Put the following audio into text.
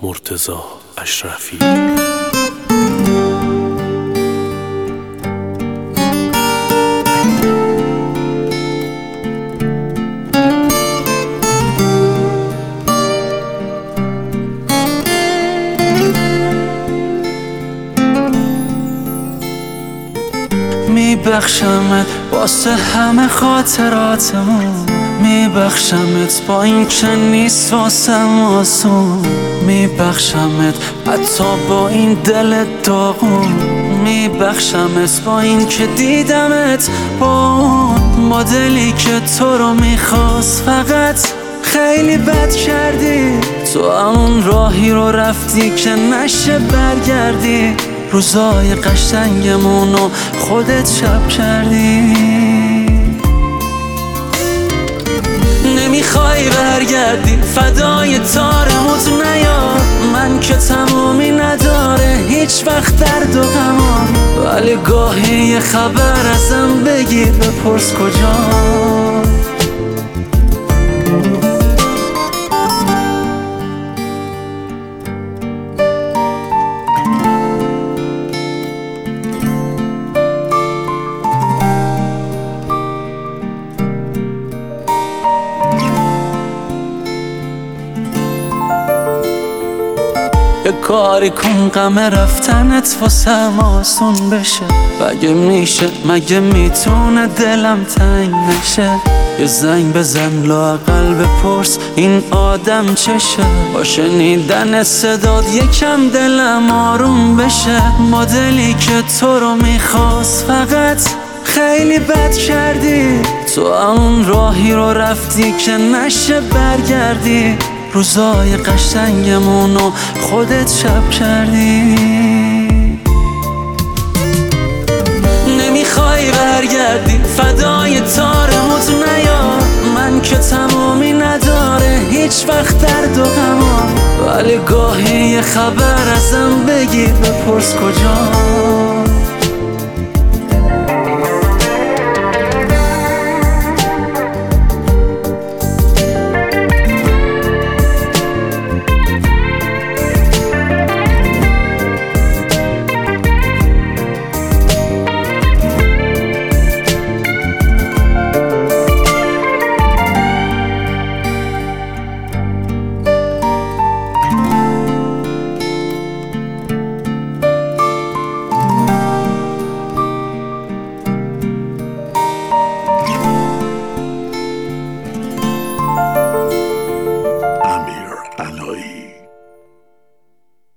مرتضی اشرفی. میبخشمت واسه همه خاطراتمون، میبخشمت با این که نیست واسم آسون، میبخشمت حتی با این دل داغون، میبخشمت با این که دیدمت با اون مدلی که تو رو میخواست. فقط خیلی بد کردی، تو اون راهی رو رفتی که نشه برگردی، روزای قشنگمونو خودت شب کردی. نمیخوای برگردی، فدای تارموت نیا، من که تمومی نداره هیچ وقت درد و غمان، ولی گاهی یه خبر ازم بگیر، بپرس کجا. یه کاری کن غم رفتنت واسم آسون بشه، مگه میشه، مگه میتونه دلم تنگ بشه. یه زنگ بزن لااقل بپرس این آدم چشه، با شنیدن صدات یکم دلم آروم بشه. مدلی که تو رو میخواست، فقط خیلی بد کردی، تو اون راهی رو رفتی که نشه برگردی، روزای قشنگمونو خودت شب کردی. نمیخوای برگردی، فدای تارموت نیا، من که تمومی نداره هیچ وقت درد و غمان، ولی گاهی یه خبر ازم بگیر، بپرس کجا.